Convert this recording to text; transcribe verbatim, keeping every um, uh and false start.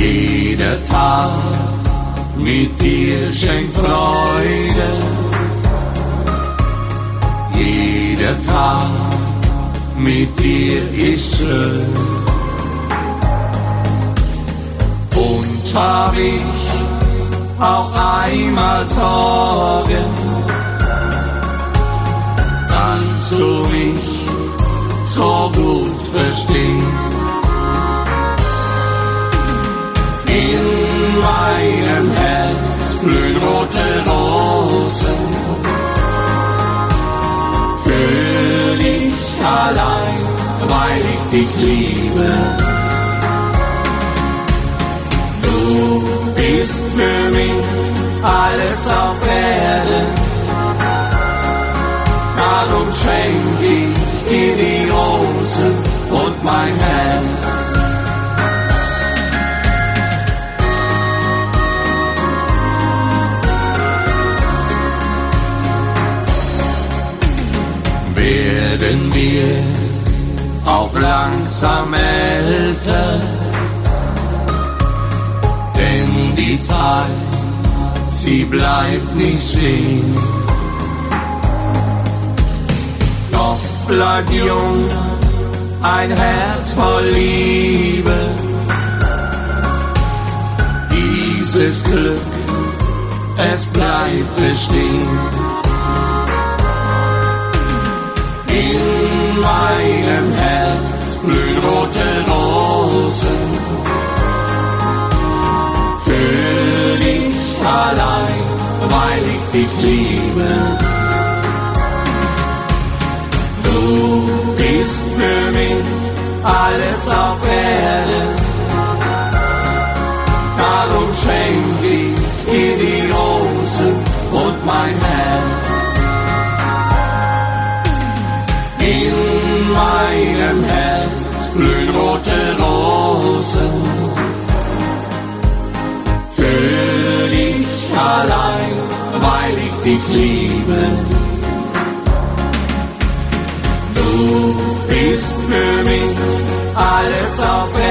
Jeder Tag mit dir schenkt Freude. Jeder Tag mit dir ist schön. Und hab ich auch einmal Sorgen, kannst du mich so gut verstehen. In meinem Herz blühen rote Rosen, für dich allein, weil ich dich liebe. Du bist für mich alles auf Erden, darum schenk ich dir die Rosen und mein Herz. Werden wir auch langsam älter, denn die Zeit, sie bleibt nicht stehen. Doch bleibt jung ein Herz voll Liebe. Dieses Glück, es bleibt bestehen. In meinem Herz blühen rote Rosen, für dich allein, weil ich dich liebe. Du bist für mich alles auf Erden, darum schenk ich dir die Rosen und mein Herz. In meinem Herz blühen rote Rosen, für dich allein, weil ich dich liebe. Du bist für mich alles auf Erden.